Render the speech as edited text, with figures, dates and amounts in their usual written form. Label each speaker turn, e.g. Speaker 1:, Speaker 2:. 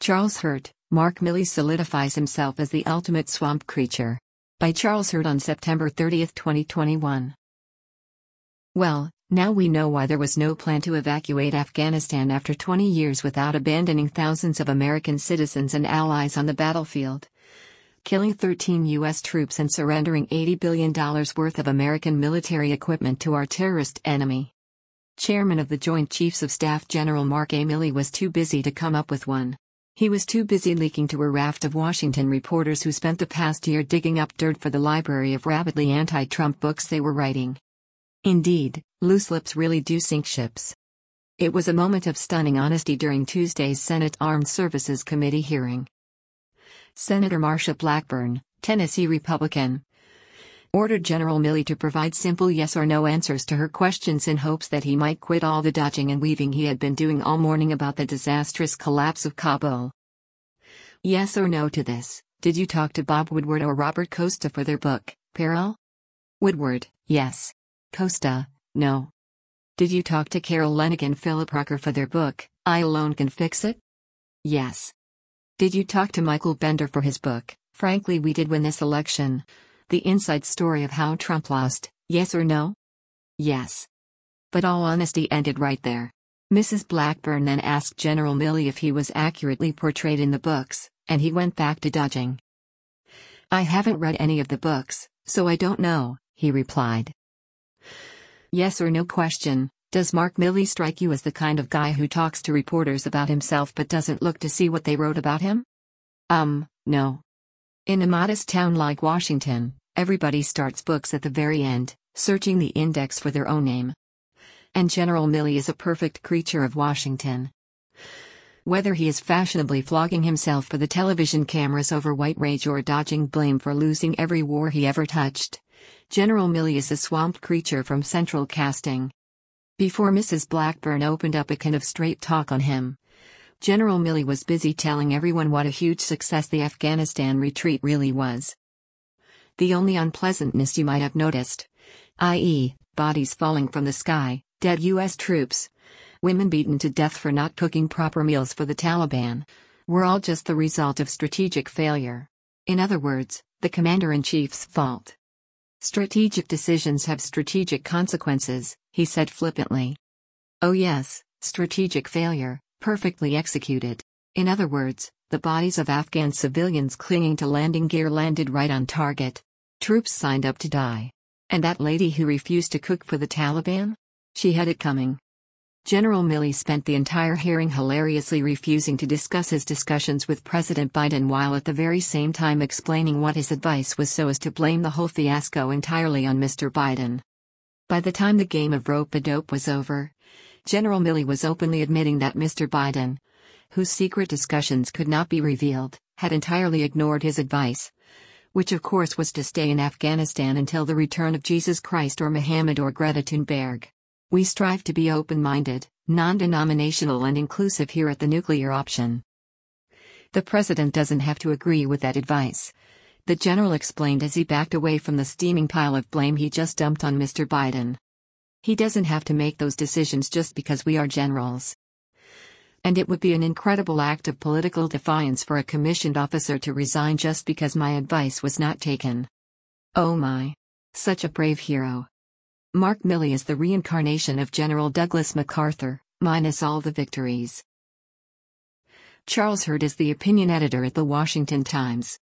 Speaker 1: Charles Hurt, Mark Milley solidifies himself as the ultimate swamp creature. By Charles Hurt on September 30, 2021. Well, now we know why there was no plan to evacuate Afghanistan after 20 years without abandoning thousands of American citizens and allies on the battlefield. Killing 13 U.S. troops and surrendering $80 billion worth of American military equipment to our terrorist enemy. Chairman of the Joint Chiefs of Staff General Mark A. Milley was too busy to come up with one. He was too busy leaking to a raft of Washington reporters who spent the past year digging up dirt for the library of rabidly anti-Trump books they were writing. Indeed, loose lips really do sink ships. It was a moment of stunning honesty during Tuesday's Senate Armed Services Committee hearing. Senator Marsha Blackburn, Tennessee Republican, ordered General Milley to provide simple yes or no answers to her questions in hopes that he might quit all the dodging and weaving he had been doing all morning about the disastrous collapse of Kabul. Yes or no to this: did you talk to Bob Woodward or Robert Costa for their book, Peril? Woodward, yes. Costa, no. Did you talk to Carol Leonnig and Philip Rucker for their book, I Alone Can Fix It? Yes. Did you talk to Michael Bender for his book, Frankly We Did Win This Election? The inside story of how Trump lost, yes or no? Yes. But all honesty ended right there. Mrs. Blackburn then asked General Milley if he was accurately portrayed in the books, and he went back to dodging. I haven't read any of the books, so I don't know, he replied. Yes or no question: does Mark Milley strike you as the kind of guy who talks to reporters about himself but doesn't look to see what they wrote about him? No. In a modest town like Washington, everybody starts books at the very end, searching the index for their own name. And General Milley is a perfect creature of Washington. Whether he is fashionably flogging himself for the television cameras over white rage or dodging blame for losing every war he ever touched, General Milley is a swamp creature from central casting. Before Mrs. Blackburn opened up a can of straight talk on him, General Milley was busy telling everyone what a huge success the Afghanistan retreat really was. The only unpleasantness you might have noticed, i.e., bodies falling from the sky, dead U.S. troops, women beaten to death for not cooking proper meals for the Taliban, were all just the result of strategic failure. In other words, the commander-in-chief's fault. Strategic decisions have strategic consequences, he said flippantly. Oh yes, strategic failure, perfectly executed. In other words, the bodies of Afghan civilians clinging to landing gear landed right on target. Troops signed up to die. And that lady who refused to cook for the Taliban? She had it coming. General Milley spent the entire hearing hilariously refusing to discuss his discussions with President Biden while at the very same time explaining what his advice was so as to blame the whole fiasco entirely on Mr. Biden. By the time the game of rope-a-dope was over, General Milley was openly admitting that Mr. Biden, whose secret discussions could not be revealed, had entirely ignored his advice, which of course was to stay in Afghanistan until the return of Jesus Christ or Muhammad or Greta Thunberg. We strive to be open-minded, non-denominational and inclusive here at the Nuclear Option. The president doesn't have to agree with that advice, the general explained as he backed away from the steaming pile of blame he just dumped on Mr. Biden. He doesn't have to make those decisions just because we are generals. And it would be an incredible act of political defiance for a commissioned officer to resign just because my advice was not taken. Oh my. Such a brave hero. Mark Milley is the reincarnation of General Douglas MacArthur, minus all the victories. Charles Hurt is the opinion editor at The Washington Times.